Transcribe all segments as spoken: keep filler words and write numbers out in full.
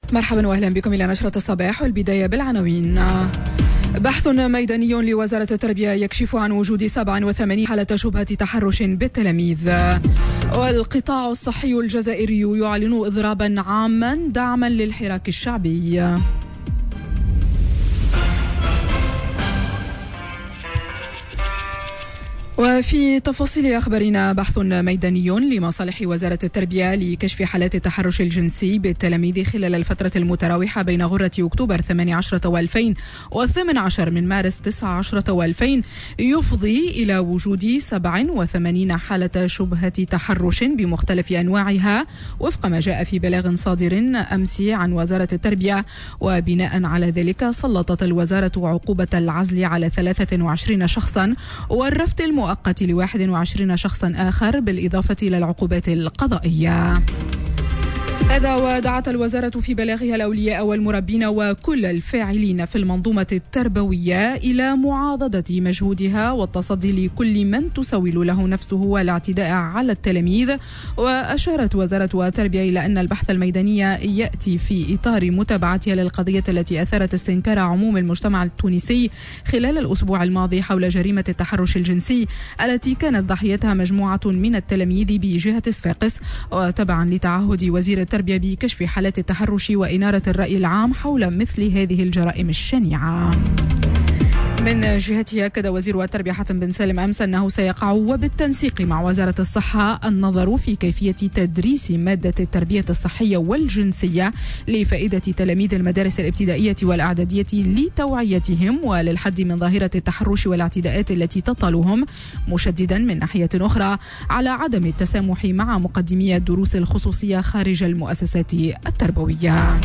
مرحبا واهلا بكم الى نشرة الصباح، والبداية بالعناوين. بحث ميداني لوزارة التربية يكشف عن وجود سبعة وثمانين حالة شبهة تحرش بالتلاميذ. والقطاع الصحي الجزائري يعلن إضرابا عاما دعما للحراك الشعبي. وفي تفاصيل أخبارنا، بحث ميداني لمصالح وزارة التربية لكشف حالات التحرش الجنسي بالتلاميذ خلال الفترة المتراوحة بين غرة أكتوبر ثمانية عشر وألفين والثامن عشر من مارس تسعة عشر وألفين يفضي إلى وجود سبع وثمانين حالة شبهة تحرش بمختلف أنواعها وفق ما جاء في بلاغ صادر أمس عن وزارة التربية. وبناء على ذلك سلطت الوزارة عقوبة العزل على ثلاثة وعشرين شخصا والرفد المؤقت مؤقت لواحد وعشرين شخصا آخر بالإضافة إلى العقوبات القضائية. هذا ودعت الوزارة في بلاغها الأولياء والمربين وكل الفاعلين في المنظومة التربوية إلى معاضدة مجهودها والتصدي لكل من تسول له نفسه والاعتداء على التلاميذ. وأشارت وزارة التربية إلى أن البحث الميداني يأتي في إطار متابعتها للقضية التي أثارت استنكار عموم المجتمع التونسي خلال الأسبوع الماضي حول جريمة التحرش الجنسي التي كانت ضحيتها مجموعة من التلاميذ بجهة صفاقس، وتبعا لتعهد وزير التربية بكشف حالات التحرش وإنارة الرأي العام حول مثل هذه الجرائم الشنيعة. من جهته أكد وزير التربية حاتم بن سالم أمس أنه سيقع وبالتنسيق مع وزارة الصحة النظر في كيفية تدريس مادة التربية الصحية والجنسية لفائدة تلاميذ المدارس الابتدائية والإعدادية لتوعيتهم وللحد من ظاهرة التحرش والاعتداءات التي تطالهم، مشددا من ناحية أخرى على عدم التسامح مع مقدمي الدروس الخصوصية خارج المؤسسات التربوية.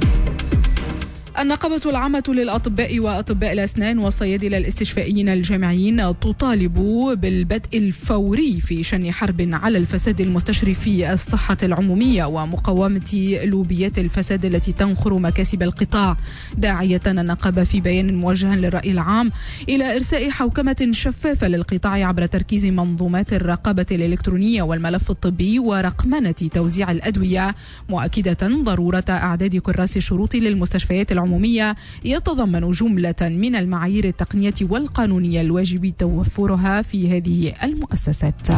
النقابة العامة للأطباء وأطباء الأسنان والصيادلة الاستشفائيين الجامعيين تطالب بالبدء الفوري في شن حرب على الفساد المستشري في الصحة العمومية ومقاومة لوبيات الفساد التي تنخر مكاسب القطاع، داعية النقابة في بيان موجه للرأي العام إلى إرساء حوكمة شفافة للقطاع عبر تركيز منظومات الرقابة الإلكترونية والملف الطبي ورقمنة توزيع الأدوية، مؤكدة ضرورة إعداد كراس الشروط للمستشفيات العمومية العمومية يتضمن جملة من المعايير التقنية والقانونية الواجب توفرها في هذه المؤسسات.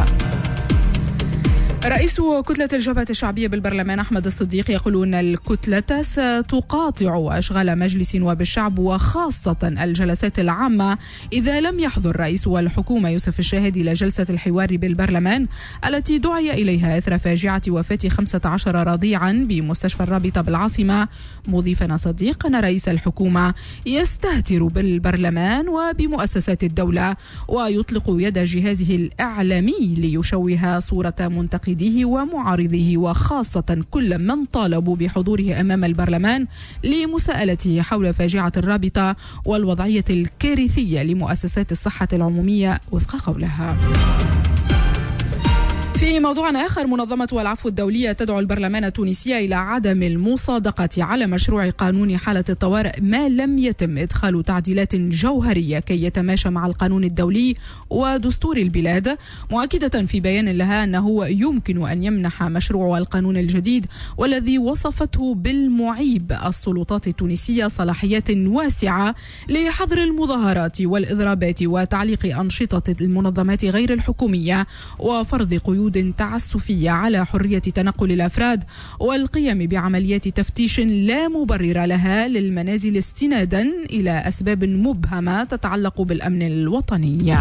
رئيس كتلة الجبهة الشعبية بالبرلمان أحمد الصديق يقول أن الكتلة ستقاطع أشغال مجلس نواب الشعب وخاصة الجلسات العامة إذا لم يحضر رئيس والحكومة يوسف الشاهد إلى جلسة الحوار بالبرلمان التي دعي إليها إثر فاجعة وفاة خمسة عشر رضيعا بمستشفى الرابطة بالعاصمة، مضيفا صديق أن رئيس الحكومة يستهتر بالبرلمان وبمؤسسات الدولة ويطلق يد جهازه الإعلامي ليشوه صورة منتقديه ومعارضيه وخاصة كل من طالبوا بحضوره أمام البرلمان لمساءلته حول فاجعة الرابطة والوضعية الكارثية لمؤسسات الصحة العمومية وفق قولها. في موضوع آخر، منظمة العفو الدولية تدعو البرلمان التونسي إلى عدم المصادقة على مشروع قانون حالة الطوارئ ما لم يتم إدخال تعديلات جوهرية كي يتماشى مع القانون الدولي ودستور البلاد، مؤكدة في بيان لها أنه يمكن أن يمنح مشروع القانون الجديد والذي وصفته بالمعيب السلطات التونسية صلاحيات واسعة لحظر المظاهرات والإضرابات وتعليق أنشطة المنظمات غير الحكومية وفرض قيود تعسفية على حرية تنقل الأفراد والقيام بعمليات تفتيش لا مبرر لها للمنازل استنادا إلى أسباب مبهمة تتعلق بالأمن الوطني.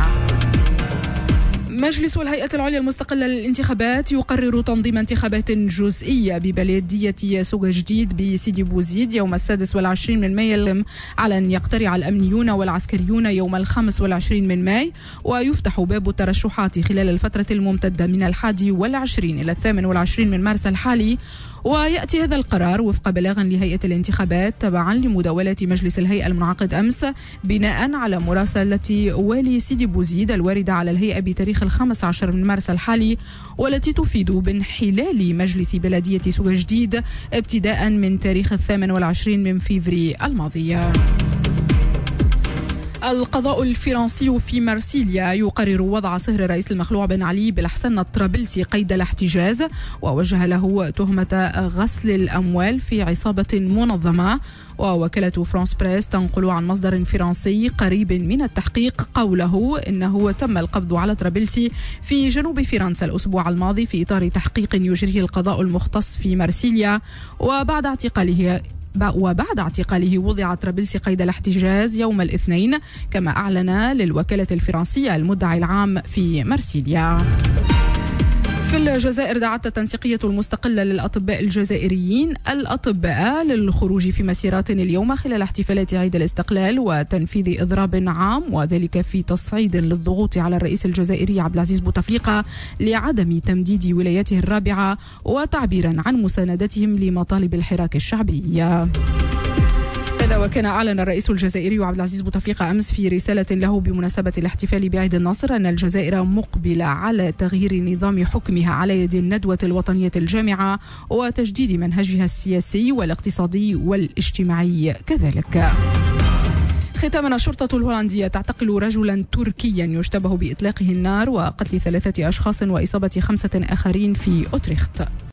مجلس الهيئة العليا المستقلة للانتخابات يقرر تنظيم انتخابات جزئية ببلدية سوق جديد بسيدي بوزيد يوم السادس والعشرين من ماي، على أن يقترع الأمنيون والعسكريون يوم الخامس والعشرين من ماي، ويفتح باب الترشحات خلال الفترة الممتدة من الحادي والعشرين إلى الثامن والعشرين من مارس الحالي. ويأتي هذا القرار وفق بلاغ لهيئة الانتخابات تبعا لمداولة مجلس الهيئة المنعقد أمس بناء على مراسلة والي سيدي بوزيد الواردة على الهيئة بتاريخ الخامس عشر من مارس الحالي، والتي تفيد بانحلال مجلس بلدية سوق جديد ابتداء من تاريخ الثامن والعشرين من فيفري الماضي. القضاء الفرنسي في مرسيليا يقرر وضع صهر الرئيس المخلوع بن علي بالحسن الطرابلسي قيد الاحتجاز، ووجه له تهمة غسل الأموال في عصابة منظمة. ووكالة فرانس بريس تنقل عن مصدر فرنسي قريب من التحقيق قوله إنه تم القبض على طرابلسي في جنوب فرنسا الأسبوع الماضي في إطار تحقيق يجريه القضاء المختص في مرسيليا. وبعد اعتقاله وبعد اعتقاله وضع طرابلسي قيد الاحتجاز يوم الاثنين، كما أعلن للوكالة الفرنسية المدعي العام في مرسيليا. في الجزائر دعت التنسيقية المستقلة للأطباء الجزائريين الأطباء للخروج في مسيرات اليوم خلال احتفالات عيد الاستقلال وتنفيذ إضراب عام، وذلك في تصعيد للضغوط على الرئيس الجزائري عبد العزيز بوتفليقة لعدم تمديد ولايته الرابعة، وتعبيرا عن مساندتهم لمطالب الحراك الشعبي. هذا وكان أعلن الرئيس الجزائري عبد العزيز بوتفليقة أمس في رسالة له بمناسبة الاحتفال بعيد النصر أن الجزائر مقبلة على تغيير نظام حكمها على يد الندوة الوطنية الجامعة وتجديد منهجها السياسي والاقتصادي والاجتماعي كذلك. ختاما، الشرطة الهولندية تعتقل رجلا تركيا يشتبه بإطلاقه النار وقتل ثلاثة أشخاص وإصابة خمسة آخرين في أوتريخت.